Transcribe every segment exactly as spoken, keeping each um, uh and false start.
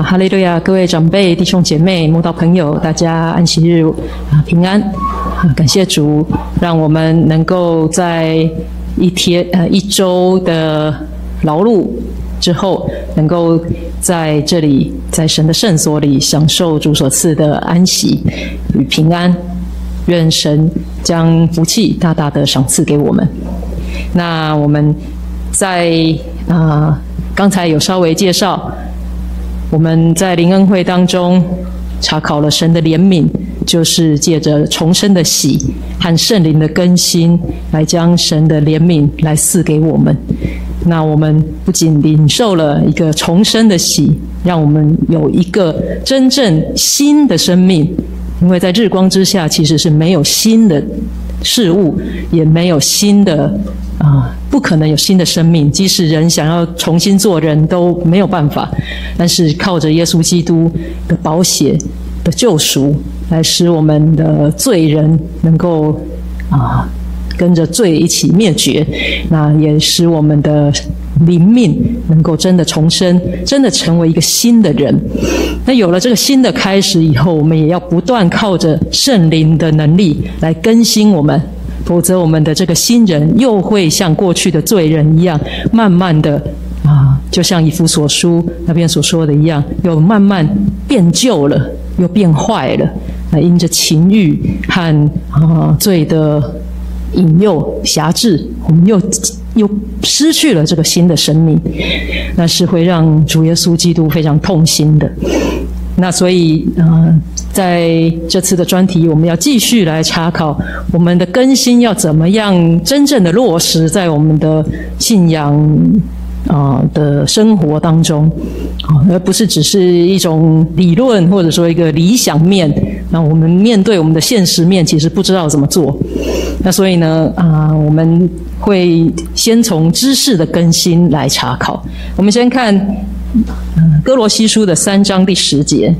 哈利路亚！各位长辈、弟兄姐妹、慕道朋友，大家安息日啊平安！感谢主，让我们能够在一天呃一周的劳碌之后，能够在这里，在神的圣所里享受主所赐的安息与平安。愿神将福气大大的赏赐给我们。那我们在啊、呃、刚才有稍微介绍。我们在灵恩会当中查考了神的怜悯，就是借着重生的喜和圣灵的更新，来将神的怜悯来赐给我们。那我们不仅领受了一个重生的喜，让我们有一个真正新的生命，因为在日光之下其实是没有新的事物，也没有新的啊、呃，不可能有新的生命。即使人想要重新做人都没有办法，但是靠着耶稣基督的宝血的救赎，来使我们的罪人能够啊、呃、跟着罪一起灭绝，那也使我们的灵命能够真的重生，真的成为一个新的人。那有了这个新的开始以后，我们也要不断靠着圣灵的能力来更新我们，否则我们的这个新人又会像过去的罪人一样，慢慢的啊，就像以弗所书那边所说的一样，又慢慢变旧了，又变坏了。那因着情欲和啊罪的引诱辖制，我们又又失去了这个新的生命，那是会让主耶稣基督非常痛心的。那所以呃，在这次的专题，我们要继续来查考我们的更新要怎么样真正的落实在我们的信仰啊、呃、的生活当中，而不是只是一种理论或者说一个理想面。那我们面对我们的现实面，其实不知道怎么做。那所以呢，啊、呃，我们会先从知识的更新来查考。我们先看呃哥罗西书的三章第十节。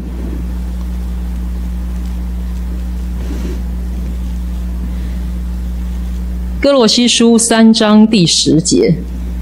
哥罗西书三章第十节。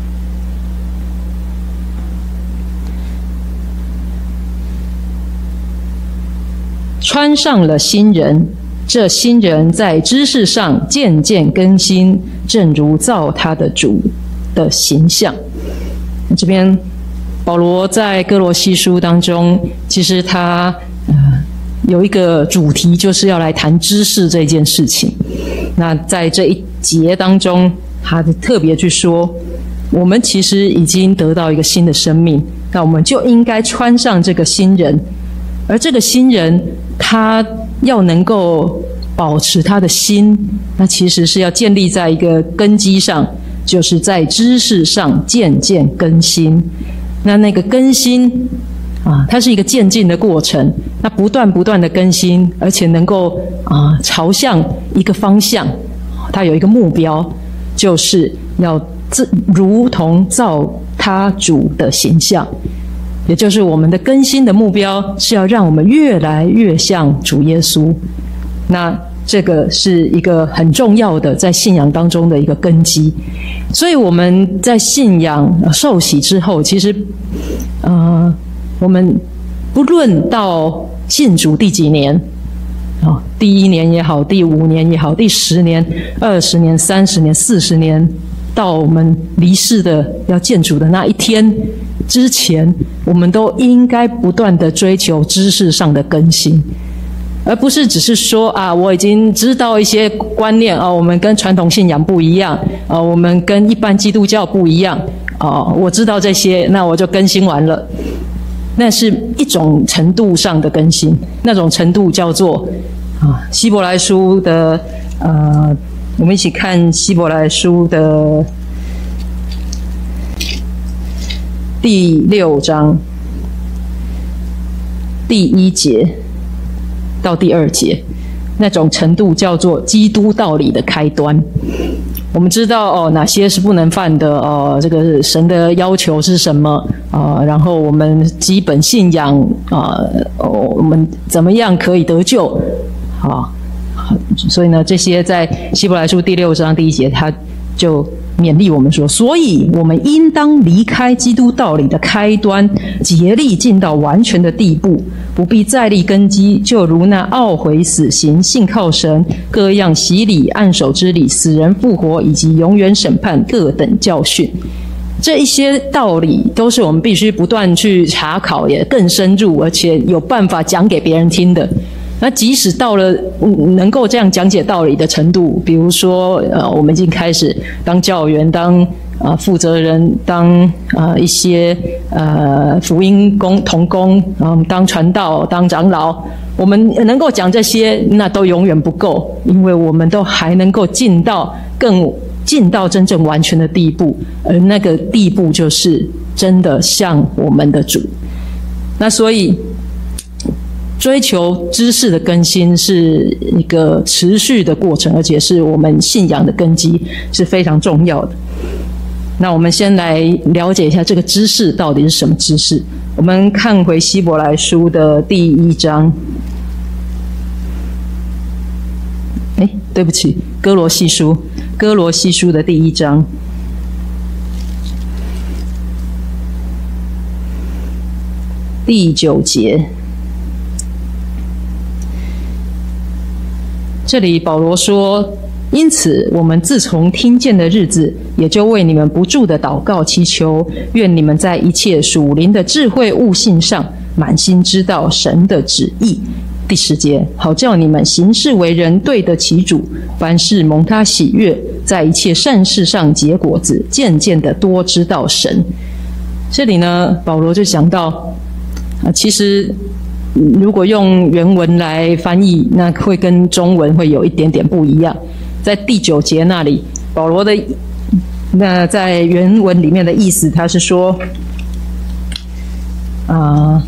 穿上了新人，这新人在知识上渐渐更新，正如造他的主的形象。这边保罗在哥罗西书当中，其实他呃有一个主题，就是要来谈知识这件事情。那在这一节当中，他特别去说，我们其实已经得到一个新的生命，那我们就应该穿上这个新人。而这个新人，他要能够保持他的心，那其实是要建立在一个根基上，就是在知识上渐渐更新。那那个更新啊，它是一个渐进的过程，那不断不断的更新，而且能够啊朝向一个方向，它有一个目标，就是要自如同造他主的形象。也就是我们的更新的目标是要让我们越来越像主耶稣。那这个是一个很重要的在信仰当中的一个根基。所以我们在信仰受洗之后，其实呃我们不论到信主第几年哦，第一年也好，第五年也好，第十年、二十年、三十年、四十年，到我们离世的要见主的那一天之前，我们都应该不断的追求知识上的更新，而不是只是说啊，我已经知道一些观念啊，我们跟传统信仰不一样啊，我们跟一般基督教不一样啊，我知道这些，那我就更新完了。那是一种程度上的更新，那种程度叫做啊，希伯来书的呃，我们一起看希伯来书的第六章第一节到第二节，那种程度叫做基督道理的开端。我们知道哦，哪些是不能犯的哦，这个神的要求是什么啊、呃？然后我们基本信仰啊、呃哦，我们怎么样可以得救啊？所以呢，这些在希伯来书第六章第一节，他就勉励我们说，所以我们应当离开基督道理的开端，竭力进到完全的地步，不必再立根基，就如那懊悔死刑、信靠神、各样洗礼、按手之礼、死人复活以及永远审判各等教训。这一些道理都是我们必须不断去查考，也更深入，而且有办法讲给别人听的。那即使到了能够这样讲解道理的程度，比如说呃，我们已经开始当教员、当啊、呃、负责人、当啊、呃、一些呃福音工同工，然后当传道、当长老，我们能够讲这些，那都永远不够，因为我们都还能够进到更进到真正完全的地步，而那个地步就是真的像我们的主。那所以追求知识的更新是一个持续的过程，而且是我们信仰的根基，是非常重要的。那我们先来了解一下这个知识到底是什么知识。我们看回希伯来书的第一章，哎，对不起，哥罗西书，哥罗西书的第一章。第九节，这里保罗说，因此我们自从听见的日子，也就为你们不住的祷告祈求，愿你们在一切属灵的智慧悟性上，满心知道神的旨意。第十节，好叫你们行事为人对得起主，凡事蒙他喜悦，在一切善事上结果子，渐渐的多知道神。这里呢，保罗就讲到啊，其实如果用原文来翻译，那会跟中文会有一点点不一样。在第九节那里，保罗的那在原文里面的意思，他是说，啊、呃，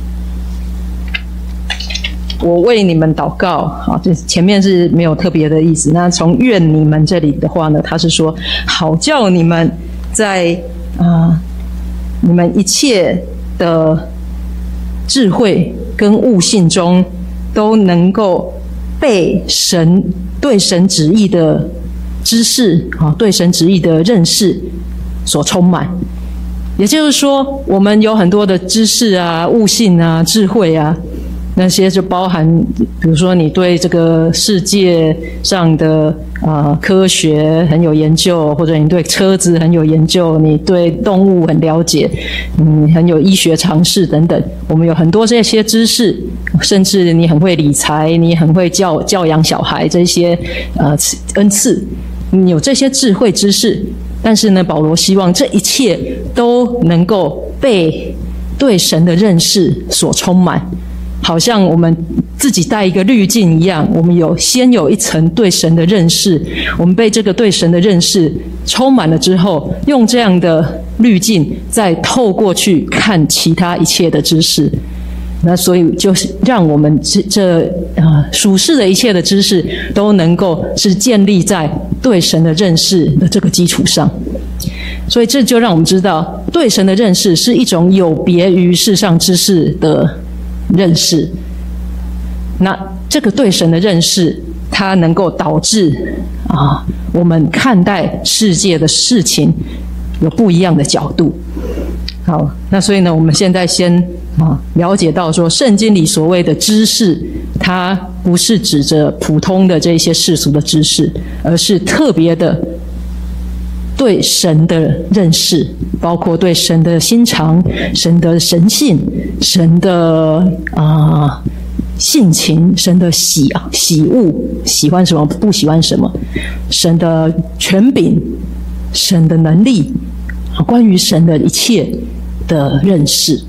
我为你们祷告，好，这前面是没有特别的意思。那从愿你们这里的话呢，他是说，好叫你们在啊、呃，你们一切的智慧跟悟性中，都能够被神对神旨意的知识啊，对神旨意的认识所充满。也就是说，我们有很多的知识啊、悟性啊、智慧啊，那些就包含，比如说你对这个世界上的呃科学很有研究，或者你对车子很有研究，你对动物很了解，嗯，很有医学常识等等。我们有很多这些知识，甚至你很会理财，你很会教教养小孩，这些呃恩赐，你有这些智慧知识。但是呢，保罗希望这一切都能够被对神的认识所充满。好像我们自己带一个滤镜一样，我们有先有一层对神的认识，我们被这个对神的认识充满了之后，用这样的滤镜再透过去看其他一切的知识。那所以就是让我们这这呃属世的一切的知识都能够是建立在对神的认识的这个基础上。所以这就让我们知道，对神的认识是一种有别于世上知识的认识。那这个对神的认识，它能够导致啊，我们看待世界的事情有不一样的角度。好，那所以呢，我们现在先啊了解到说，圣经里所谓的知识，它不是指着普通的这些世俗的知识，而是特别的对神的认识，包括对神的心肠、神的神性、神的啊、呃、性情、神的喜喜恶，喜欢什么不喜欢什么，神的权柄、神的能力，关于神的一切的认识。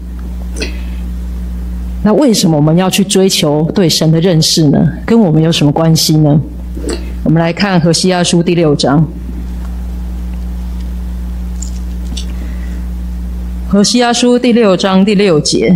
那为什么我们要去追求对神的认识呢？跟我们有什么关系呢？我们来看何西阿书第六章。何西阿书第六章第六节，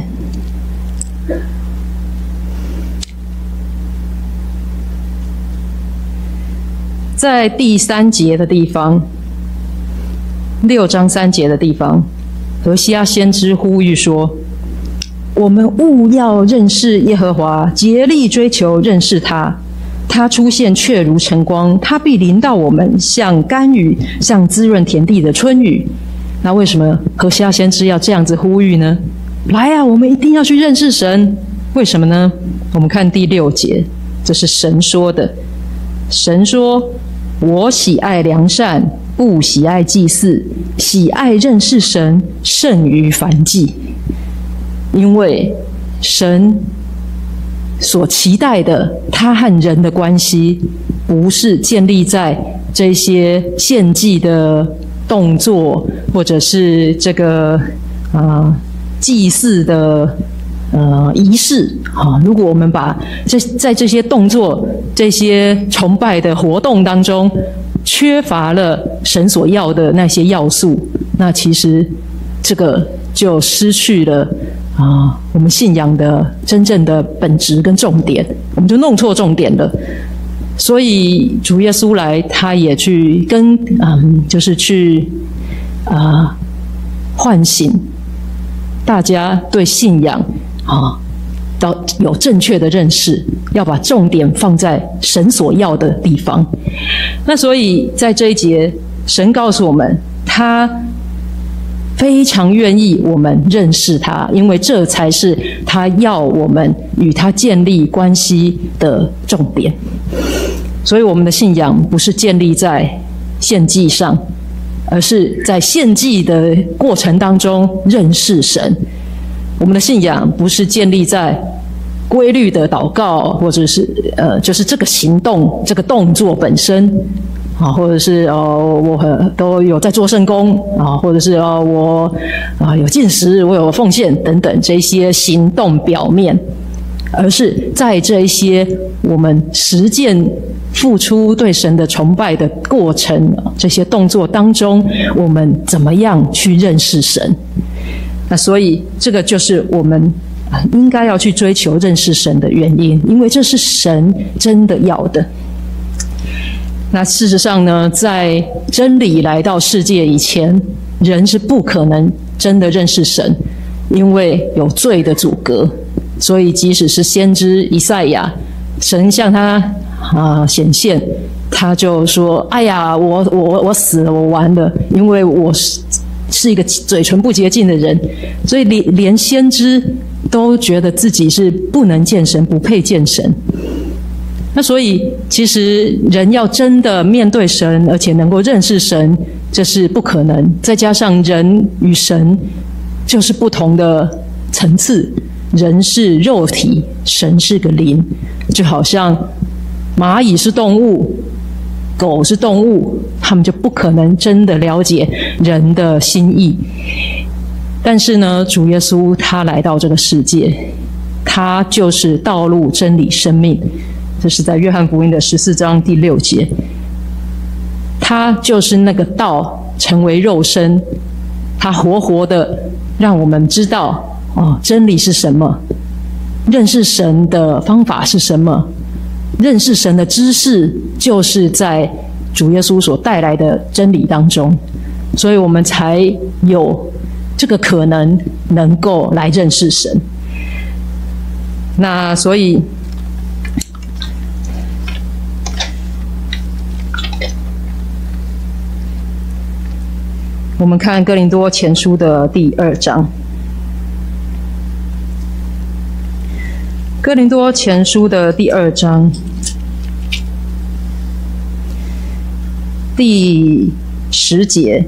在第三节的地方，六章三节的地方，何西阿先知呼吁说，我们务要认识耶和华，竭力追求认识他。 他出现却如晨光，他必临到我们，像甘雨，像滋润田地的春雨。那为什么何西阿先知要这样子呼吁呢？来啊，我们一定要去认识神。为什么呢？我们看第六节，这是神说的。神说：我喜爱良善，不喜爱祭祀，喜爱认识神，胜于燔祭。因为神所期待的，他和人的关系，不是建立在这些献祭的动作，或者是这个啊、呃、祭祀的呃仪式啊。如果我们把这在这些动作、这些崇拜的活动当中，缺乏了神所要的那些要素，那其实这个就失去了啊，我们信仰的真正的本质跟重点，我们就弄错重点了。所以主耶稣来，他也去跟嗯，就是去啊唤醒大家对信仰啊到有正确的认识，要把重点放在神所要的地方。那所以在这一节，神告诉我们，他非常愿意我们认识他，因为这才是他要我们与他建立关系的重点。所以我们的信仰不是建立在献祭上，而是在献祭的过程当中认识神。我们的信仰不是建立在规律的祷告，或者是呃，就是这个行动、这个动作本身啊，或者是哦，我都有在做圣工啊，或者是哦，我啊有进食，我有奉献等等这些行动表面，而是在这一些我们实践付出对神的崇拜的过程，这些动作当中，我们怎么样去认识神？那所以这个就是我们应该要去追求认识神的原因，因为这是神真的要的。那事实上呢，在真理来到世界以前，人是不可能真的认识神，因为有罪的阻隔。所以即使是先知以赛亚，神向他啊显现，他就说：哎呀，我我我死了，我完了，因为我是是一个嘴唇不洁净的人。所以连连先知都觉得自己是不能见神，不配见神。那所以其实人要真的面对神，而且能够认识神，这是不可能。再加上人与神就是不同的层次，人是肉体，神是个灵，就好像蚂蚁是动物，狗是动物，他们就不可能真的了解人的心意。但是呢，主耶稣他来到这个世界，他就是道路、真理、生命。这是在约翰福音的十四章第六节，他就是那个道成为肉身，他活活的让我们知道哦，真理是什么，认识神的方法是什么，认识神的知识就是在主耶稣所带来的真理当中，所以我们才有这个可能能够来认识神。那所以我们看哥林多前书的第二章。哥林多前书的第二章第十节，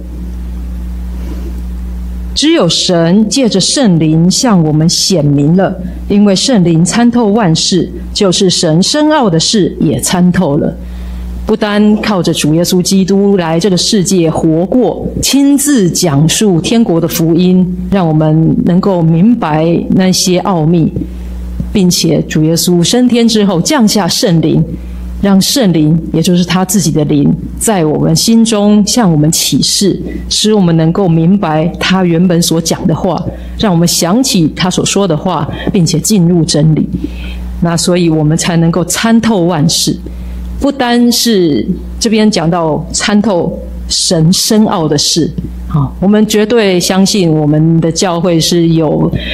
只有神借着圣灵向我们显明了，因为圣灵参透万事，就是神深奥的事也参透了。不单靠着主耶稣基督来这个世界活过，亲自讲述天国的福音，让我们能够明白那些奥秘，并且主耶稣升天之后降下圣灵，让圣灵也就是他自己的灵在我们心中向我们启示，使我们能够明白他原本所讲的话，让我们想起他所说的话，并且进入真理。那所以我们才能够参透万事。不单是这边讲到参透神深奥的事，好，我们绝对相信我们的教会是有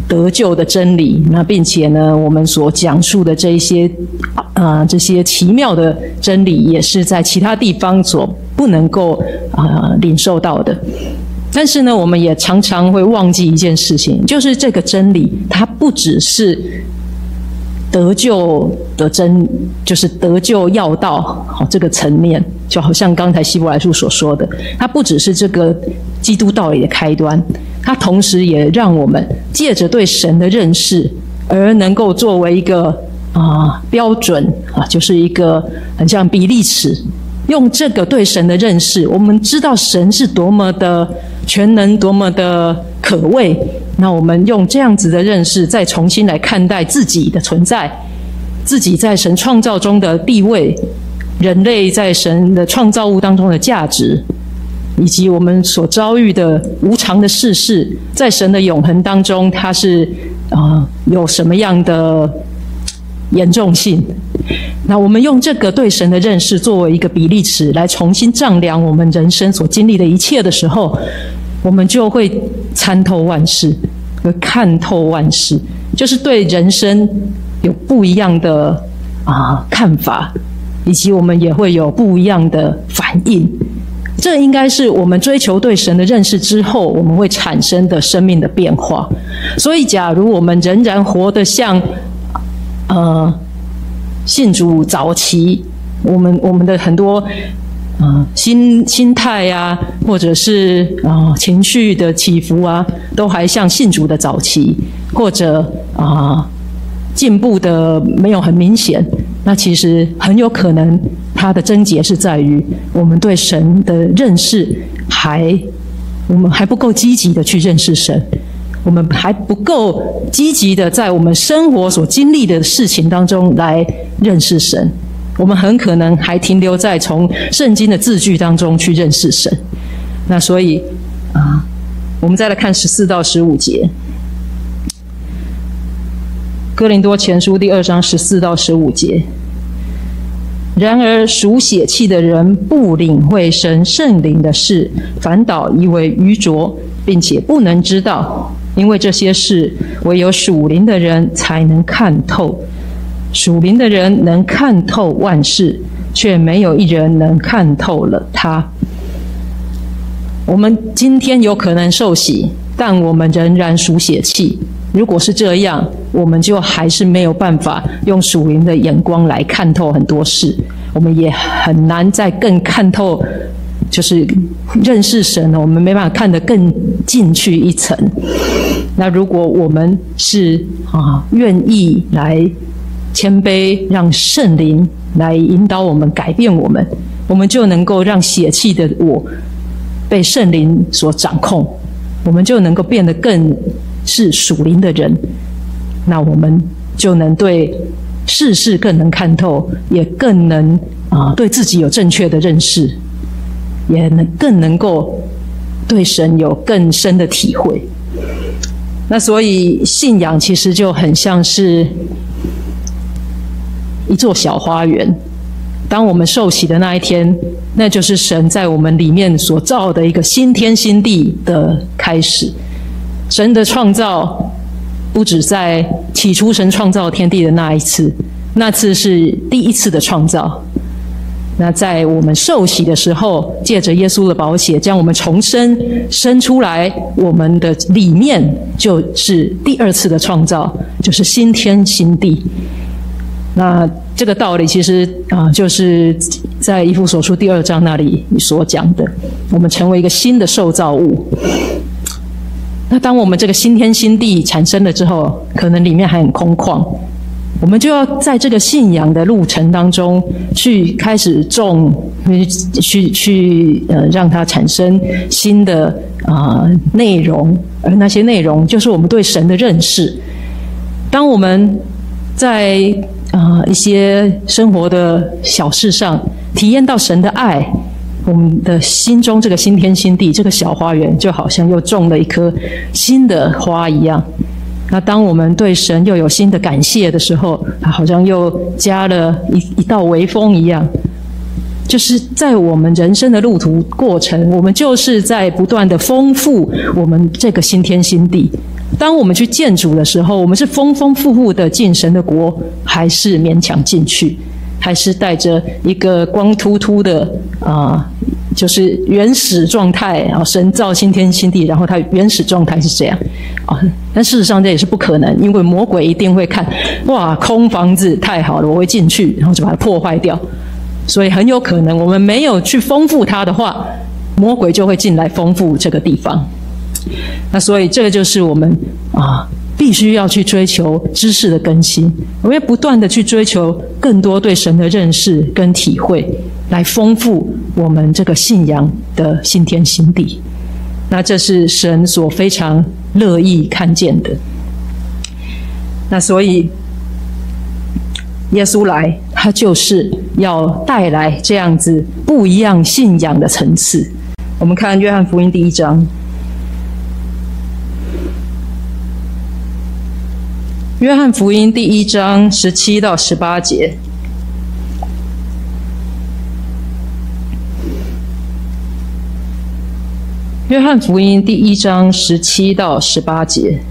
得救的真理，那并且呢，我们所讲述的这一些啊、呃、这些奇妙的真理，也是在其他地方所不能够啊、呃、领受到的。但是呢，我们也常常会忘记一件事情，就是这个真理，它不只是得救的真，就是得救要道好这个层面，就好像刚才希伯来书所说的，它不只是这个基督道理的开端，它同时也让我们借着对神的认识，而能够作为一个啊、呃、标准啊，就是一个很像比例尺，用这个对神的认识，我们知道神是多么的全能，多么的可畏。那我们用这样子的认识，再重新来看待自己的存在，自己在神创造中的地位，人类在神的创造物当中的价值，以及我们所遭遇的无常的世事，在神的永恒当中，它是啊、呃、有什么样的严重性？那我们用这个对神的认识作为一个比例尺，来重新丈量我们人生所经历的一切的时候，我们就会参透万事，会看透万事，就是对人生有不一样的啊、呃、看法，以及我们也会有不一样的反应。这应该是我们追求对神的认识之后，我们会产生的生命的变化。所以，假如我们仍然活得像呃信主早期，我们我们的很多呃心心态啊，或者是啊、呃、情绪的起伏啊，都还像信主的早期，或者啊、呃、进步的没有很明显，那其实很有可能它的症结是在于我们对神的认识还我们还不够积极的去认识神，我们还不够积极的在我们生活所经历的事情当中来认识神，我们很可能还停留在从圣经的字句当中去认识神。那所以啊，我们再来看十四到十五节，哥林多前书第二章十四到十五节。然而属血气的人不领会神圣灵的事，反倒以为愚拙，并且不能知道，因为这些事唯有属灵的人才能看透。属灵的人能看透万事，却没有一人能看透了他。我们今天有可能受洗，但我们仍然属血气。如果是这样，我们就还是没有办法用属灵的眼光来看透很多事，我们也很难再更看透，就是认识神，我们没办法看得更进去一层。那如果我们是啊愿意来谦卑，让圣灵来引导我们，改变我们，我们就能够让血气的我被圣灵所掌控，我们就能够变得更是属灵的人。那我们就能对世事更能看透，也更能啊、呃、对自己有正确的认识，也能更能够对神有更深的体会。那所以信仰其实就很像是一座小花园，当我们受洗的那一天，那就是神在我们里面所造的一个新天新地的开始。神的创造不只在起初神创造天地的那一次，那次是第一次的创造。那在我们受洗的时候，借着耶稣的宝血将我们重生生出来，我们的里面就是第二次的创造，就是新天新地。那这个道理其实啊、呃，就是在以弗所书第二章那里所讲的，我们成为一个新的受造物。那当我们这个新天新地产生了之后，可能里面还很空旷，我们就要在这个信仰的路程当中去开始种，去去呃让它产生新的啊、呃、内容，而那些内容就是我们对神的认识。当我们在啊、呃、一些生活的小事上体验到神的爱，我们的心中这个新天新地，这个小花园就好像又种了一棵新的花一样。那当我们对神又有新的感谢的时候，它好像又加了一一道微风一样。就是在我们人生的路途过程，我们就是在不断的丰富我们这个新天新地， 当我们去见主的时候，我们是丰丰富富的进神的国，还是勉强进去，还是带着一个光秃秃的啊、呃，就是原始状态啊？神造新天新地，然后它原始状态是这样啊。但事实上这也是不可能，因为魔鬼一定会看，哇，空房子太好了，我会进去，然后就把它破坏掉。所以很有可能我们没有去丰富它的话，魔鬼就会进来丰富这个地方。那所以这个就是我们啊必须要去追求知识的更新，我们要不断的去追求更多对神的认识跟体会，来丰富我们这个信仰的新天新地。那这是神所非常乐意看见的。那所以耶稣来，他就是要带来这样子不一样信仰的层次。我们看约翰福音第一章，约翰福音第一章十七到十八节。约翰福音第一章十七到十八节。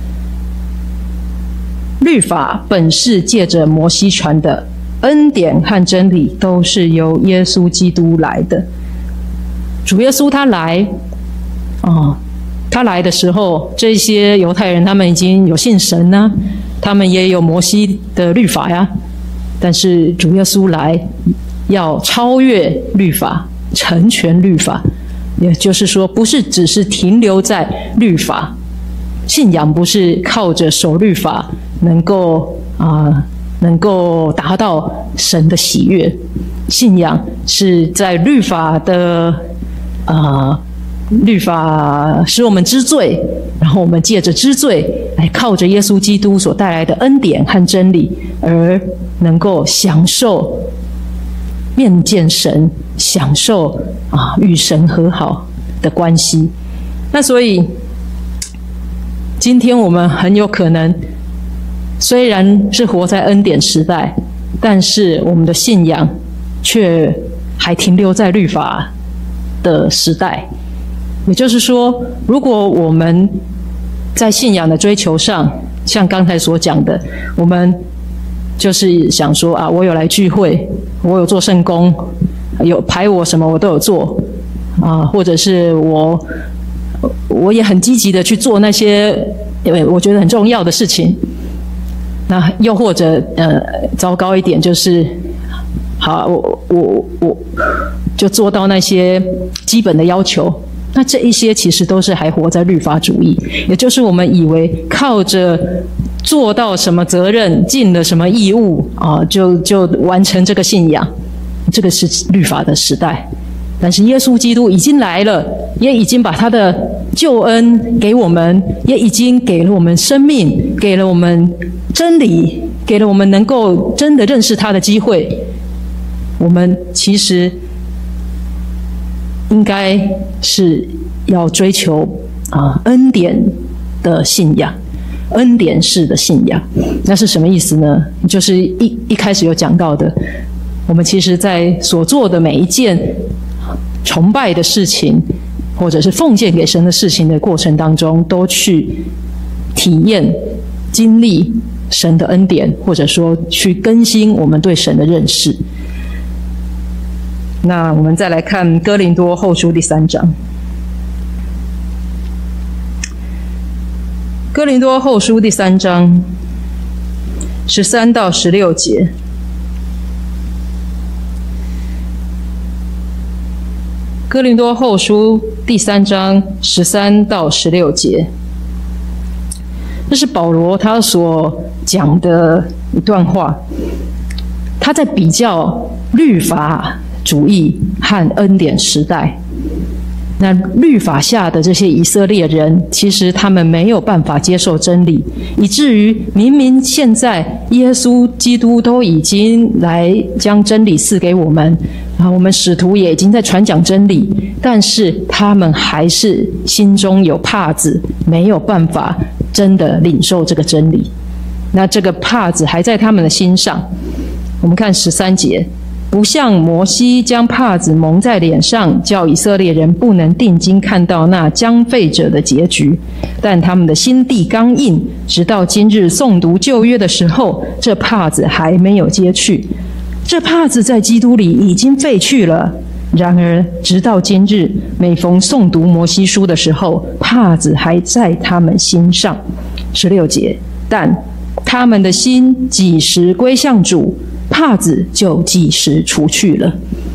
律法本是借着摩西传的，恩典和真理都是由耶稣基督来的。主耶稣他来哦，他来的时候，这些犹太人他们已经有信神啊，他们也有摩西的律法呀。但是主耶稣来，要超越律法，成全律法，也就是说，不是只是停留在律法，信仰不是靠着守律法能够啊、呃、能够达到神的喜悦，信仰是在律法的啊。呃律法使我们知罪，然后我们借着知罪来靠着耶稣基督所带来的恩典和真理，而能够享受面见神，享受啊与神和好的关系。那所以今天我们很有可能虽然是活在恩典时代，但是我们的信仰却还停留在律法的时代。也就是说，如果我们在信仰的追求上，像刚才所讲的，我们就是想说啊，我有来聚会，我有做圣工，有排我什么我都有做啊，或者是我我也很积极的去做那些我觉得很重要的事情。那又或者呃，糟糕一点就是，好，我我我就做到那些基本的要求。那这一些其实都是还活在律法主义，也就是我们以为靠着做到什么责任、尽了什么义务啊，就就完成这个信仰。这个是律法的时代，但是耶稣基督已经来了，也已经把他的救恩给我们，也已经给了我们生命，给了我们真理，给了我们能够真的认识他的机会。我们其实应该是要追求啊恩典的信仰，恩典式的信仰。那是什么意思呢？就是一一开始有讲到的，我们其实在所做的每一件崇拜的事情，或者是奉献给神的事情的过程当中，都去体验、经历神的恩典，或者说去更新我们对神的认识。那我们再来看哥林多后书第三章。哥林多后书第三章十三到十六节。哥林多后书第三章十三到十六节，这是保罗他所讲的一段话，他在比较律法主义和恩典时代。那律法下的这些以色列人，其实他们没有办法接受真理，以至于明明现在耶稣基督都已经来将真理赐给我们啊，我们使徒也已经在传讲真理，但是他们还是心中有帕子，没有办法真的领受这个真理。那这个帕子还在他们的心上。我们看十三节， 不像摩西将帕子蒙在脸上，叫以色列人不能定睛看到那将废者的结局，但他们的心地刚硬，直到今日诵读旧约的时候，这帕子还没有揭去。这帕子在基督里已经废去了，然而直到今日，每逢诵读摩西书的时候，帕子还在他们心上。十六节，但他们的心几时归向主，帕子就几时除去了。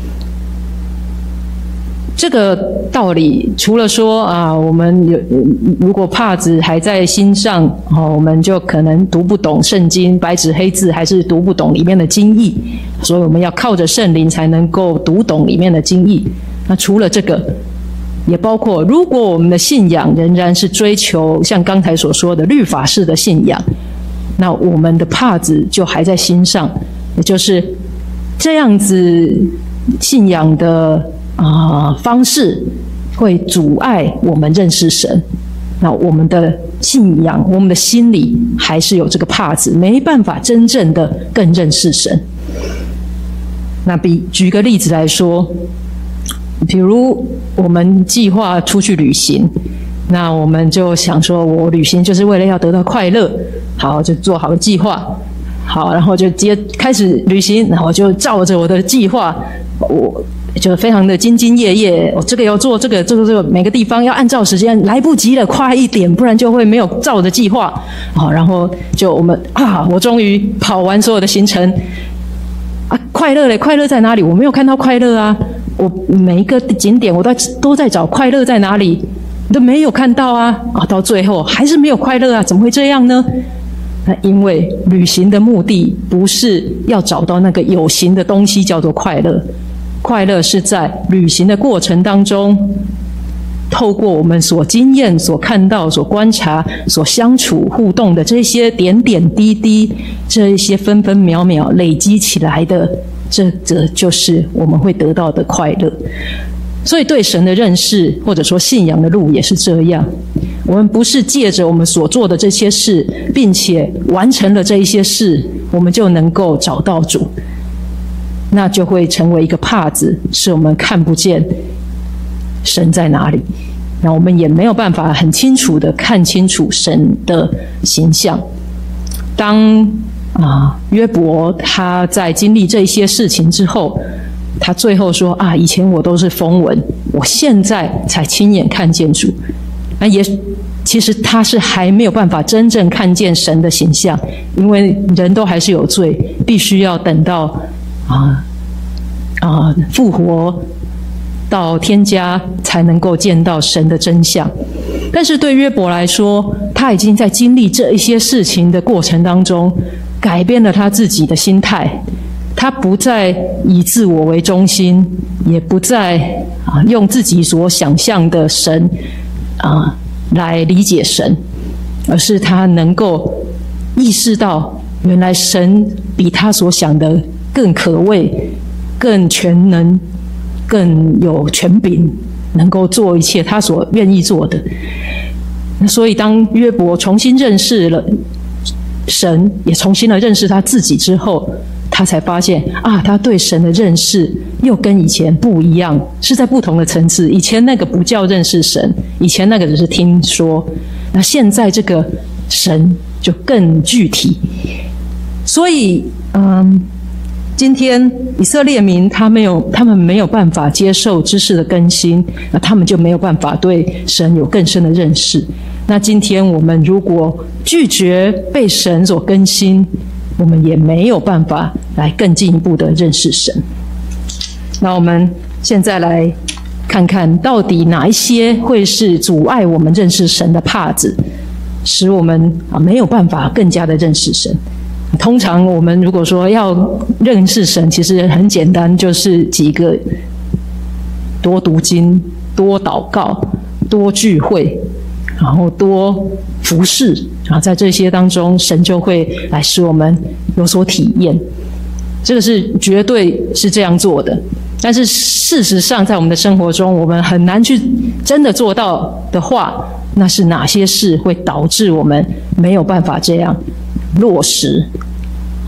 这个道理除了说啊，我们有如果帕子还在心上，哦，我们就可能读不懂圣经，白纸黑字还是读不懂里面的经义，所以我们要靠着圣灵才能够读懂里面的经义。那除了这个，也包括如果我们的信仰仍然是追求像刚才所说的律法式的信仰，那我们的帕子就还在心上，也就是这样子信仰的啊、呃、方式会阻碍我们认识神。那我们的信仰，我们的心里还是有这个帕子，没办法真正的更认识神。那比举个例子来说，比如我们计划出去旅行，那我们就想说，我旅行就是为了要得到快乐，好，就做好计划，好，然后就接开始旅行，然后就照着我的计划，我就非常的兢兢业业，我这个要做，这个这个这个每个地方要按照时间，来不及了，快一点，不然就会没有照着计划，好，然后就我们啊，我终于跑完所有的行程，啊，快乐嘞，快乐在哪里？我没有看到快乐啊，我每一个景点我都都在找快乐在哪里。都没有看到啊！啊，到最后还是没有快乐啊！怎么会这样呢？那因为旅行的目的不是要找到那个有形的东西叫做快乐，快乐是在旅行的过程当中，透过我们所经验、所看到、所观察、所相处互动的这些点点滴滴，这一些分分秒秒累积起来的，这这就是我们会得到的快乐。所以对神的认识，或者说信仰的路也是这样，我们不是借着我们所做的这些事，并且完成了这一些事，我们就能够找到主，那就会成为一个帕子，是我们看不见神在哪里，那我们也没有办法很清楚的看清楚神的形象。当啊约伯他在经历这些事情之后，他最后说啊，以前我都是风闻，我现在才亲眼看见主。那也其实他是还没有办法真正看见神的形象，因为人都还是有罪，必须要等到啊啊复活到天家才能够见到神的真相。但是对约伯来说，他已经在经历这一些事情的过程当中，改变了他自己的心态。他不再以自我为中心，也不再啊用自己所想象的神啊来理解神，而是他能够意识到，原来神比他所想的更可畏、更全能、更有权柄，能够做一切他所愿意做的。那所以，当约伯重新认识了神，也重新的认识他自己之后，他才发现啊，他对神的认识又跟以前不一样，是在不同的层次。以前那个不叫认识神，以前那个只是听说，那现在这个神就更具体。所以，嗯，今天以色列民他没有，他们没有办法接受知识的更新，那他们就没有办法对神有更深的认识。那今天我们如果拒绝被神所更新，我们也没有办法来更进一步的认识神。那我们现在来看看，到底哪一些会是阻碍我们认识神的帕子，使我们啊没有办法更加的认识神。通常我们如果说要认识神，其实很简单，就是几个：多读经、多祷告、多聚会，然后多服侍，然后在这些当中，神就会来使我们有所体验。这个是绝对是这样做的。但是事实上，在我们的生活中，我们很难去真的做到的话，那是哪些事会导致我们没有办法这样落实？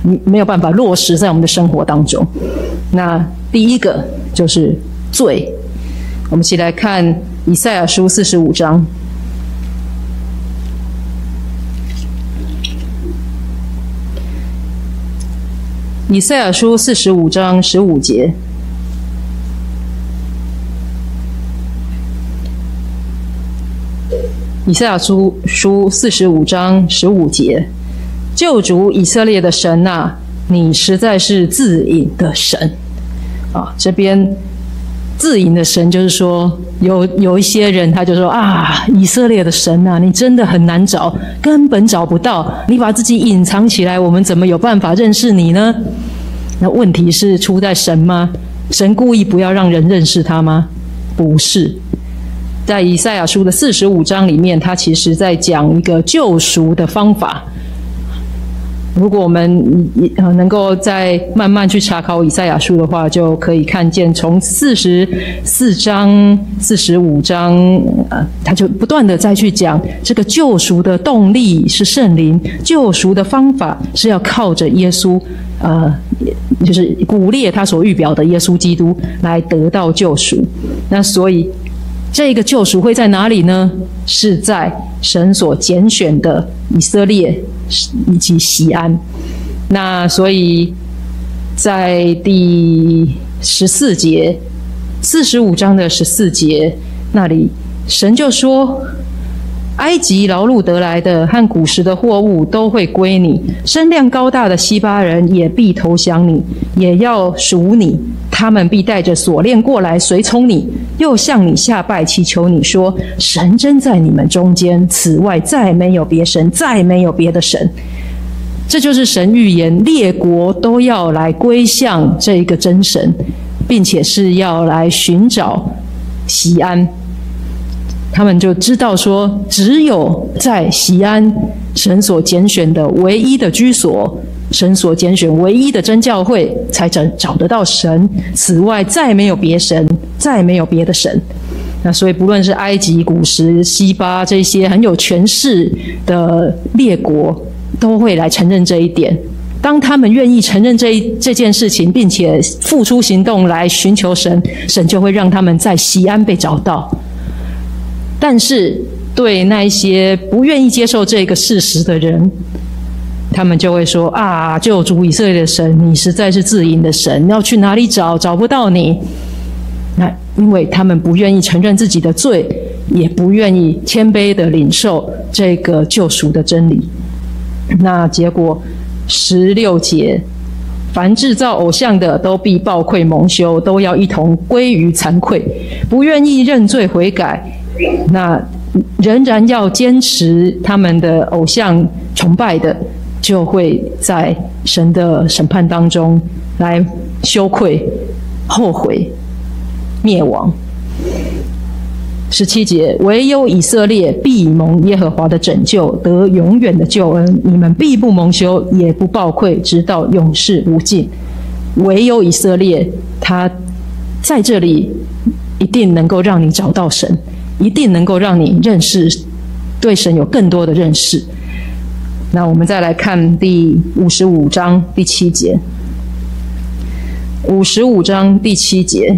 没有办法落实在我们的生活当中。那第一个就是罪。我们一起来看以赛亚书四十五章。以赛亚书四十五章十五节。以赛亚书书四十五章十五节，救主以色列的神啊，你实在是自隐的神啊！这边自隐的神就是说，有有一些人他就说啊，以色列的神啊，你真的很难找，根本找不到，你把自己隐藏起来，我们怎么有办法认识你呢？那问题是出在神吗？神故意不要让人认识他吗？不是。在以赛亚书的四十五章里面，他其实在讲一个救赎的方法。如果我们能够再慢慢去查考以赛亚书的话，就可以看见从四十四章、四十五章，呃，他就不断的再去讲这个救赎的动力是圣灵，救赎的方法是要靠着耶稣，呃，就是古列他所预表的耶稣基督来得到救赎。那所以这个救赎会在哪里呢？是在神所拣选的以色列以及锡安。那所以在第十四节，四十五章的十四节那里，神就说，埃及劳碌得来的和古时的货物都会归你，身量高大的西巴人也必投降你，也要属你，他们必带着锁链过来随从你，又向你下拜祈求你说，神真在你们中间，此外再没有别神，再没有别的神。这就是神预言列国都要来归向这个真神，并且是要来寻找锡安。他们就知道说，只有在锡安神所拣选的唯一的居所，神所拣选唯一的真教会，才找找得到神，此外再没有别神，再没有别的神。那所以不论是埃及、古时、西巴这些很有权势的列国，都会来承认这一点。当他们愿意承认这一这件事情，并且付出行动来寻求神，神就会让他们在锡安被找到。但是对那一些不愿意接受这个事实的人，他们就会说啊，救主以色列的神，你实在是自隐的神，要去哪里找？找不到你。那因为他们不愿意承认自己的罪，也不愿意谦卑的领受这个救赎的真理。那结果十六节，凡制造偶像的都必暴愧蒙羞，都要一同归于惭愧，不愿意认罪悔改，那仍然要坚持他们的偶像崇拜的，就会在神的审判当中来羞愧、后悔、灭亡。十七节，唯有以色列必蒙耶和华的拯救，得永远的救恩，你们必不蒙羞，也不抱愧，直到永世无尽。唯有以色列，他在这里一定能够让你找到神，一定能够让你认识，对神有更多的认识。那我们再来看第五十五章第七节。五十五章第七节，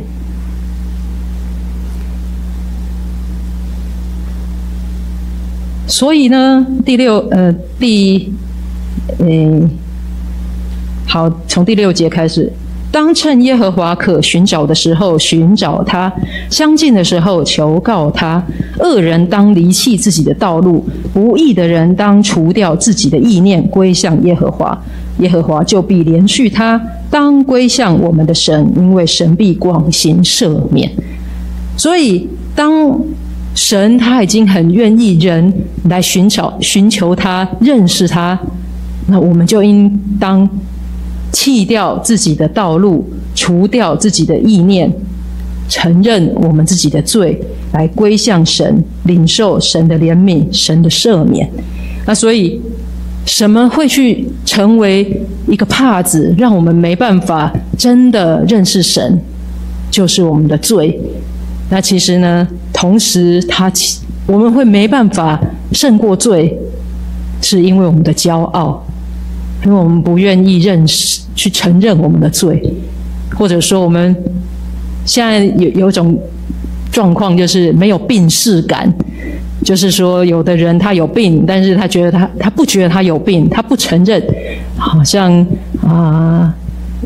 所以呢，第六呃第嗯好，从第六节开始。当趁耶和华可寻找的时候寻找他，相近的时候求告他。恶人当离弃自己的道路，不义的人当除掉自己的意念，归向耶和华，耶和华就必连续他。当归向我们的神，因为神必广行赦免。所以当神他已经很愿意人来寻找寻求他，认识他，那我们就应当弃掉自己的道路，除掉自己的意念，承认我们自己的罪，来归向神，领受神的怜悯，神的赦免。那所以什么会去成为一个帕子，让我们没办法真的认识神？就是我们的罪。那其实呢，同时他我们会没办法胜过罪，是因为我们的骄傲。 因为我们不愿意认识、去承认我们的罪，或者说我们现在有有一种状况，就是没有病识感，就是说有的人他有病，但是他觉得他他不觉得他有病，他不承认，好像啊，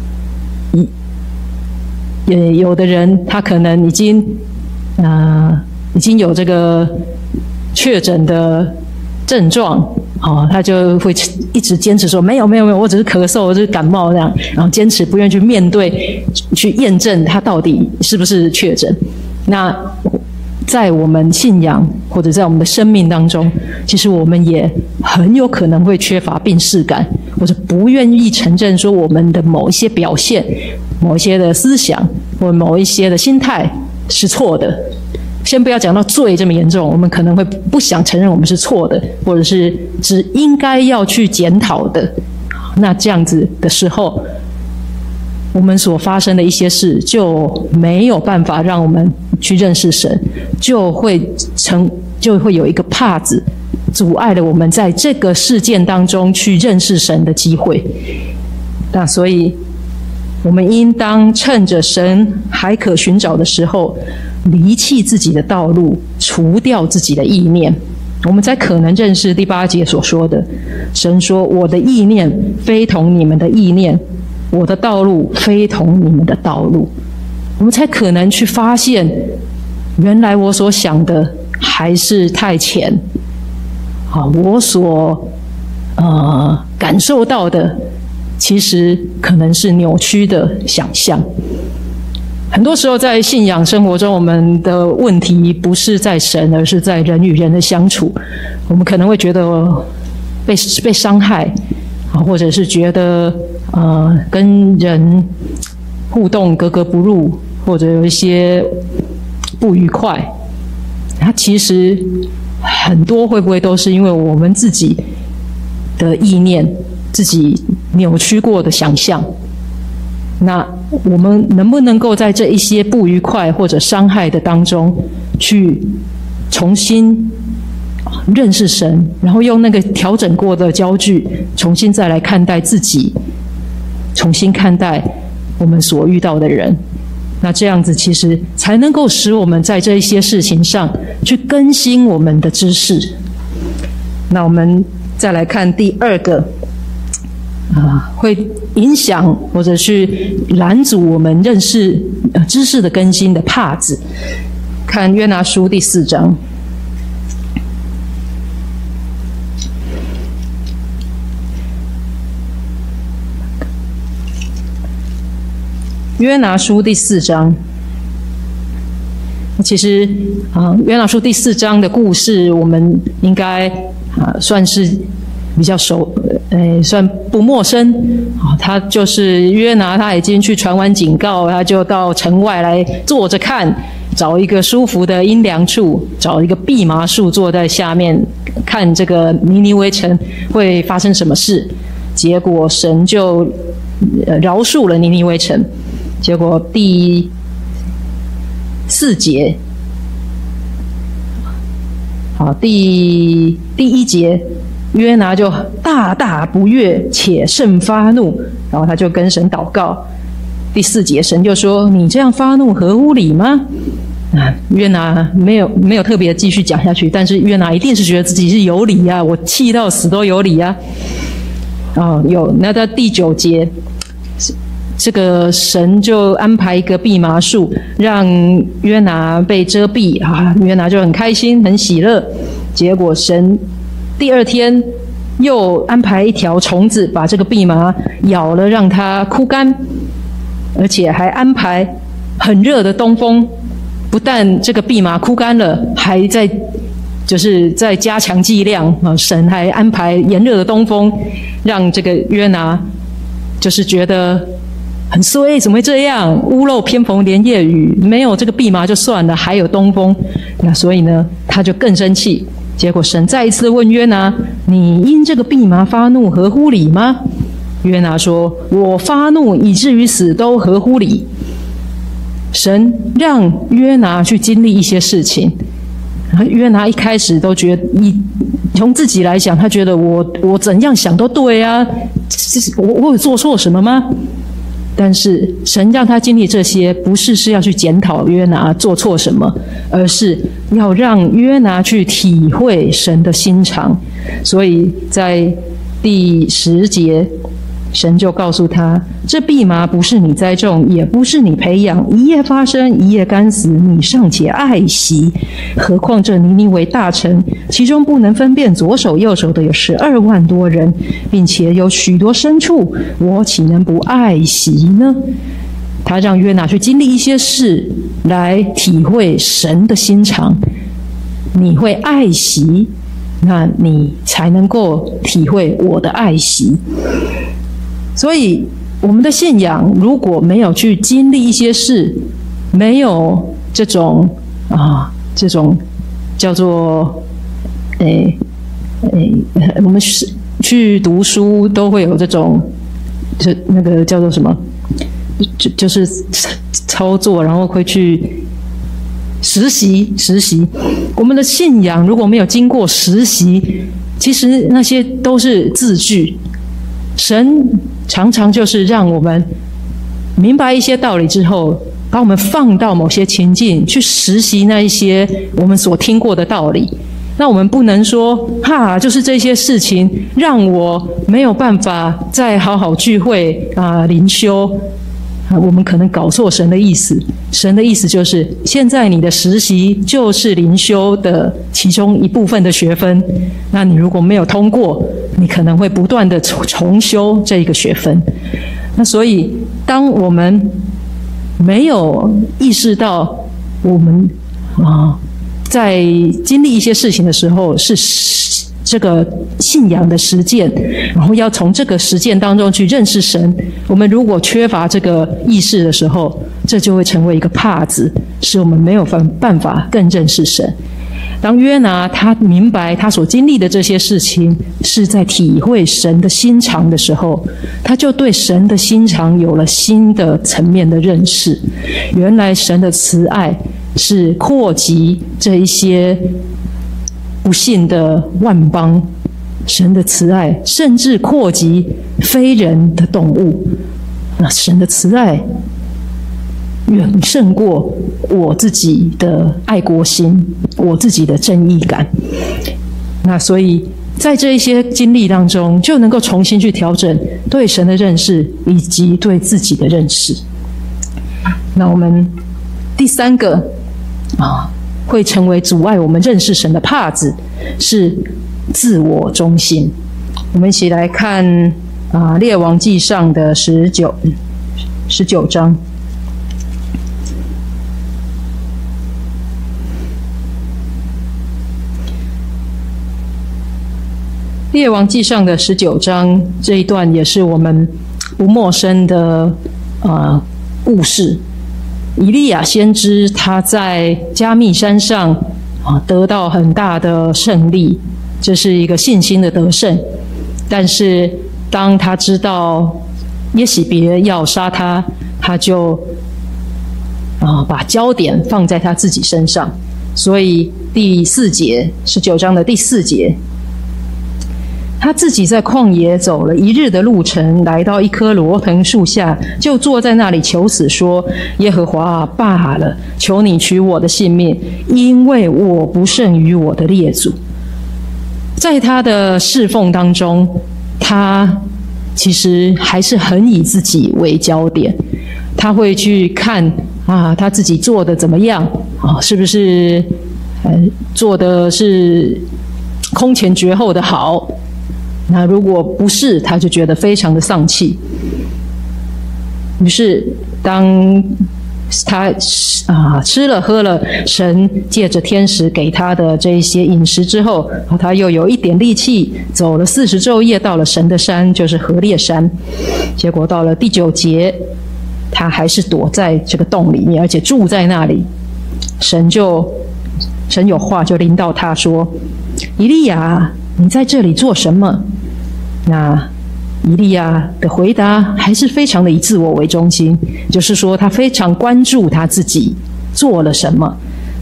也有的人他可能已经啊、呃、已经有这个确诊的症状。哦，他就会一直坚持说没有没有没有，我只是咳嗽，我只是感冒这样，然后坚持不愿意去面对、去验证他到底是不是确诊。那在我们信仰或者在我们的生命当中，其实我们也很有可能会缺乏病识感，或者不愿意承认说我们的某一些表现、某一些的思想或某一些的心态是错的。先不要讲到罪这么严重，我们可能会不想承认我们是错的，或者是只应该要去检讨的。那这样子的时候，我们所发生的一些事就没有办法让我们去认识神，就会成就会有一个帕子阻碍了我们在这个事件当中去认识神的机会。那所以我们应当趁着神还可寻找的时候，离弃自己的道路，除掉自己的意念，我们才可能认识第八节所说的，神说我的意念非同你们的意念，我的道路非同你们的道路。我们才可能去发现，原来我所想的还是太浅，啊，我所呃感受到的其实可能是扭曲的想象。很多时候在信仰生活中，我们的问题不是在神，而是在人与人的相处。我们可能会觉得被被伤害，啊，或者是觉得呃跟人互动格格不入，或者有一些不愉快。它其实很多会不会都是因为我们自己的意念、自己扭曲过的想象？那我们能不能够在这一些不愉快或者伤害的当中，去重新认识神，然后用那个调整过的焦距，重新再来看待自己，重新看待我们所遇到的人？那这样子其实才能够使我们在这一些事情上去更新我们的知识。那我们再来看第二个啊，会影响或者去拦阻我们认识、呃、知识的更新的帕子。看约拿书第四章，约拿书第四章。其实啊，约拿书第四章的故事，我们应该啊算是比较熟，呃，算不陌生啊。他就是约拿，他已经去传完警告，他就到城外来坐着看，找一个舒服的阴凉处，找一个蓖麻树坐在下面，看这个尼尼微城会发生什么事。结果神就呃饶恕了尼尼微城。结果第四节，好，第第一节。约拿就大大不悦，且甚发怒，然后他就跟神祷告。第四节，神就说：“你这样发怒合乎理吗？”啊，约拿没有没有特别继续讲下去，但是约拿一定是觉得自己是有理啊，我气到死都有理啊。哦，有。那到第九节，这个神就安排一个蓖麻树，让约拿被遮蔽啊，约拿就很开心，很喜乐。结果神第二天又安排一条虫子把这个蓖麻咬了，让它枯干，而且还安排很热的东风，不但这个蓖麻枯干了，还在就是在加强剂量啊！神还安排炎热的东风，让这个约拿就是觉得很衰，怎么会这样？屋漏偏逢连夜雨，没有这个蓖麻就算了，还有东风，那所以呢，他就更生气。结果神再一次问约拿：“你因这个蓖麻发怒，合乎理吗？”约拿说：“我发怒以至于死，都合乎理。”神让约拿去经历一些事情，约拿一开始都觉得，以从自己来讲，他觉得我我怎样想都对啊， 我我有做错什么吗？但是神让他经历这些，不是是要去检讨约拿做错什么，而是要让约拿去体会神的心肠。所以在第十节，神就告诉他，这蓖麻不是你栽种，也不是你培养，一夜发生，一夜干死，你尚且爱惜，何况这尼尼微大城，其中不能分辨左手右手的有十二万多人，并且有许多牲畜，我岂能不爱惜呢？他让约拿去经历一些事，来体会神的心肠。你会爱惜，那你才能够体会我的爱惜。所以我们的信仰如果没有去经历一些事，没有这种啊这种叫做诶诶，我们去读书都会有这种，就那个叫做什么，就就是操作，然后会去实习实习。我们的信仰如果没有经过实习，其实那些都是字句。神常常就是让我们明白一些道理之后，把我们放到某些情境去实习那一些我们所听过的道理。那我们不能说哈，就是这些事情让我没有办法再好好聚会啊、灵修啊，我们可能搞错神的意思。神的意思就是，现在你的实习就是灵修的其中一部分的学分，那你如果没有通过，你可能会不断的重修这个学分。那所以当我们没有意识到我们啊在经历一些事情的时候是这个信仰的实践，然后要从这个实践当中去认识神，我们如果缺乏这个意识的时候，这就会成为一个帕子，使我们没有办法更认识神。当约拿他明白他所经历的这些事情是在体会神的心肠的时候，他就对神的心肠有了新的层面的认识。原来神的慈爱是扩及这一些不信的万邦，神的慈爱甚至扩及非人的动物。那神的慈爱远胜过我自己的爱国心，我自己的正义感。那所以在这一些经历当中，就能够重新去调整对神的认识以及对自己的认识。那我们第三个啊，会成为阻碍我们认识神的帕子，是自我中心。我们一起来看啊，《列王纪上》的十九十九章。列王纪上的十九章这一段也是我们不陌生的呃故事。以利亚先知他在加密山上啊得到很大的胜利，这是一个信心的得胜。但是当他知道耶洗别要杀他，他就啊把焦点放在他自己身上。所以第四节，十九章的第四节，他自己在旷野走了一日的路程，来到一棵罗藤树下，就坐在那里求死，说：耶和华啊，罢了，求你取我的性命，因为我不胜于我的列祖。在他的侍奉当中，他其实还是很以自己为焦点，他会去看啊，他自己做的怎么样啊？是不是呃做的是空前绝后的好？那如果不是，他就觉得非常的丧气。于是当他啊吃了喝了神借着天使给他的这一些饮食之后，他又有一点力气，走了四十昼夜，到了神的山，就是何烈山。结果到了第九节，他还是躲在这个洞里面，而且住在那里。神就神有话就临到他说：以利亚，你在这里做什么？那以利亚的回答还是非常的以自我为中心，就是说他非常关注他自己做了什么。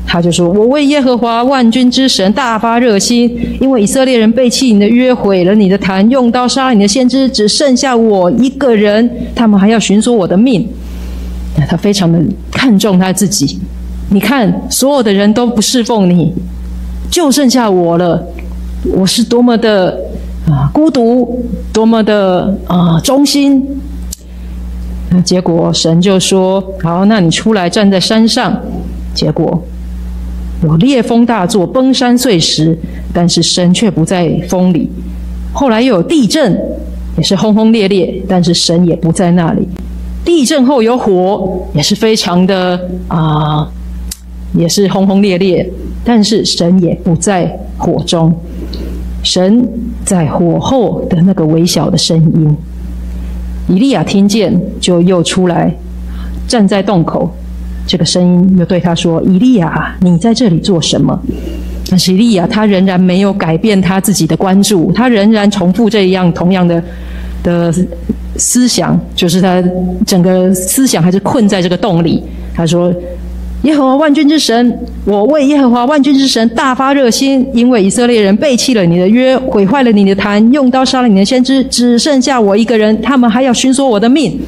他就说：“我为耶和华万军之神大发热心，因为以色列人背弃你的约，毁了你的坛，用刀杀了你的先知，只剩下我一个人，他们还要寻索我的命。”他非常的看重他自己。你看，所有的人都不侍奉你，就剩下我了。我是多么的啊孤独，多么的啊忠心。那结果神就说：“好，那你出来站在山上。”结果有烈风大作，崩山碎石，但是神却不在风里。后来又有地震，也是轰轰烈烈，但是神也不在那里。地震后有火，也是非常的啊、呃，也是轰轰烈烈，但是神也不在火中。神在火后的那个微小的声音，以利亚听见，就又出来站在洞口。这个声音又对他说：“以利亚，你在这里做什么？”但是以利亚他仍然没有改变他自己的关注，他仍然重复这样同样的的思想，就是他整个思想还是困在这个洞里。他说：“耶和华万军之神，我为耶和华万军之神大发热心，因为以色列人背弃了你的约，毁坏了你的坛，用刀杀了你的先知，只剩下我一个人，他们还要寻索我的命。”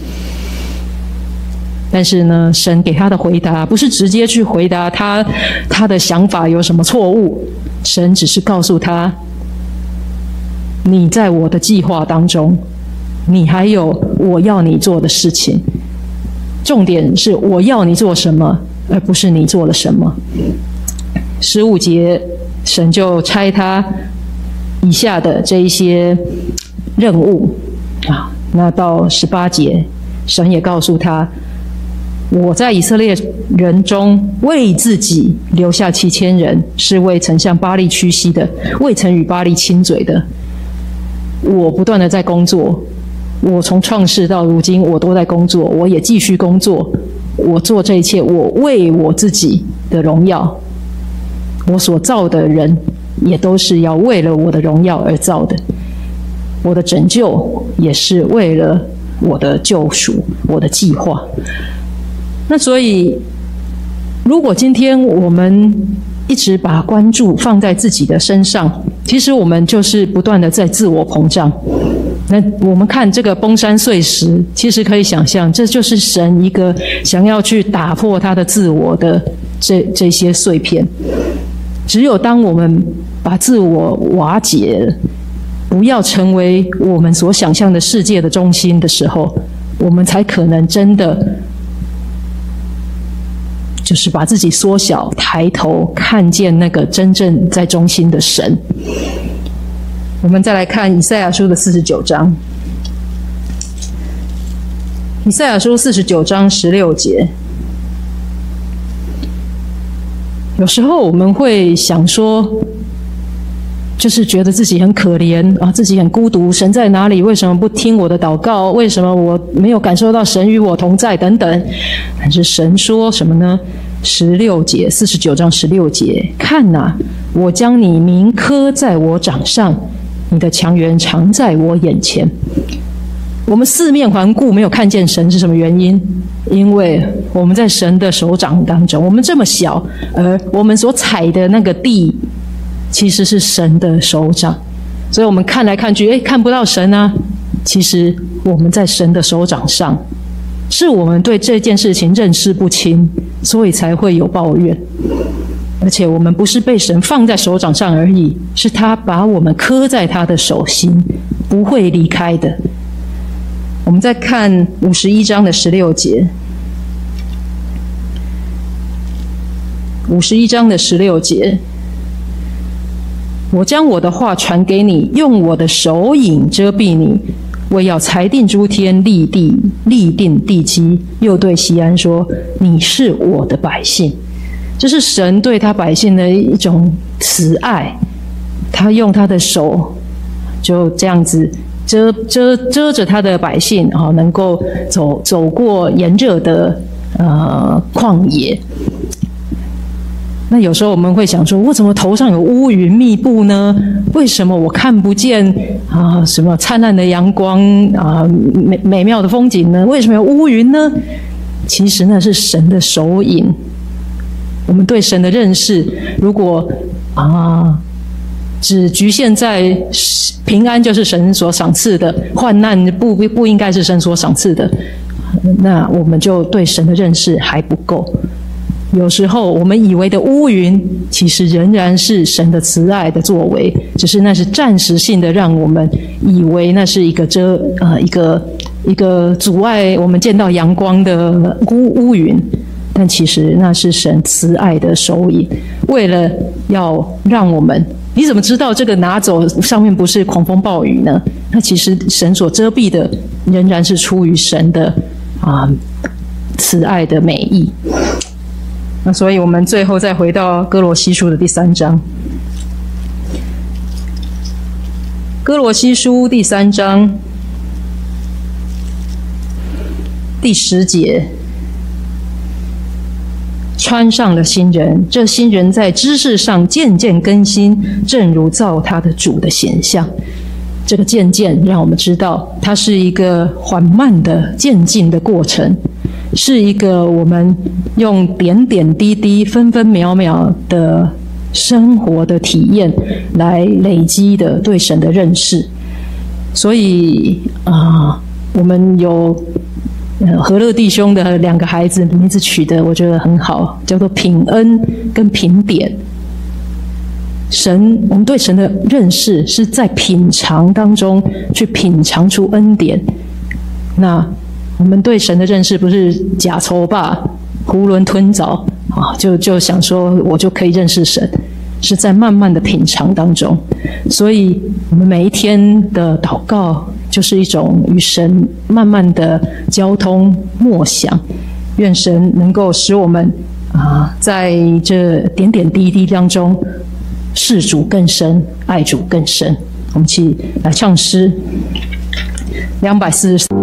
但是呢，神给他的回答不是直接去回答他他的想法有什么错误，神只是告诉他：你在我的计划当中，你还有我要你做的事情。重点是我要你做什么，而不是你做了什么。十五节，神就差他以下的这一些任务啊。那到十八节，神也告诉他：我在以色列人中为自己留下七千人，是未曾向巴力屈膝的，未曾与巴力亲嘴的。我不断的在工作，我从创世到如今我都在工作，我也继续工作。我做这一切，我为我自己的荣耀，我所造的人也都是要为了我的荣耀而造的。我的拯救也是为了我的救赎，我的计划。那所以，如果今天我们一直把关注放在自己的身上，其实我们就是不断的在自我膨胀。那我们看这个崩山碎石，其实可以想象，这就是神一个想要去打破他的自我的这这些碎片。只有当我们把自我瓦解，不要成为我们所想象的世界的中心的时候，我们才可能真的就是把自己缩小，抬头看见那个真正在中心的神。我们再来看以赛亚书的四十九章，以赛亚书四十九章十六节。有时候我们会想说，就是觉得自己很可怜啊，自己很孤独，神在哪里？为什么不听我的祷告？为什么我没有感受到神与我同在？等等。但是神说什么呢？十六节，四十九章十六节，看哪、啊，我将你名刻在我掌上，你的强援常在我眼前。我们四面环顾，没有看见神是什么原因？因为我们在神的手掌当中，我们这么小，而我们所踩的那个地其实是神的手掌，所以我们看来看去，诶，看不到神啊。其实我们在神的手掌上，是我们对这件事情认识不清，所以才会有抱怨。而且我们不是被神放在手掌上而已，是他把我们刻在他的手心，不会离开的。我们再看五十一章的十六节，五十一章的十六节，我将我的话传给你，用我的手影遮蔽你，为要裁定诸天，立地，立定地基。又对西安说：你是我的百姓。这是神对他百姓的一种慈爱，他用他的手就这样子遮遮遮着他的百姓，啊，能够走走过炎热的呃旷野。那有时候我们会想说，我怎么头上有乌云密布呢？为什么我看不见啊什么灿烂的阳光啊美美妙的风景呢？为什么有乌云呢？其实那是神的手影我们对神的认识，如果啊只局限在平安就是神所赏赐的，患难不不应该是神所赏赐的，那我们就对神的认识还不够。有时候我们以为的乌云，其实仍然是神的慈爱的作为，只是那是暂时性的，让我们以为那是一个遮呃一个一个阻碍我们见到阳光的乌乌云，但其实那是神慈爱的手影，为了要让我们，你怎么知道这个拿走上面不是狂风暴雨呢？那其实神所遮蔽的，仍然是出于神的啊、呃、慈爱的美意。那所以我们最后再回到哥罗西书的第三章。哥罗西书第三章第十节，穿上了新人，这新人在知识上渐渐更新，正如造他的主的显像。这个渐渐让我们知道，它是一个缓慢的渐进的过程，是一个我们用点点滴滴、分分秒秒的生活的体验来累积的对神的认识。所以啊、呃，我们有呃和乐弟兄的两个孩子名字取得我觉得很好，叫做品恩跟品典。神，我们对神的认识是在品尝当中去品尝出恩典。那我们对神的认识不是假抽吧、囫囵吞枣啊，就就想说我就可以认识神，是在慢慢的品尝当中。所以我们每一天的祷告就是一种与神慢慢的交通默想，愿神能够使我们啊，在这点点滴滴当中视主更深，爱主更深。我们一起来唱诗两百四十。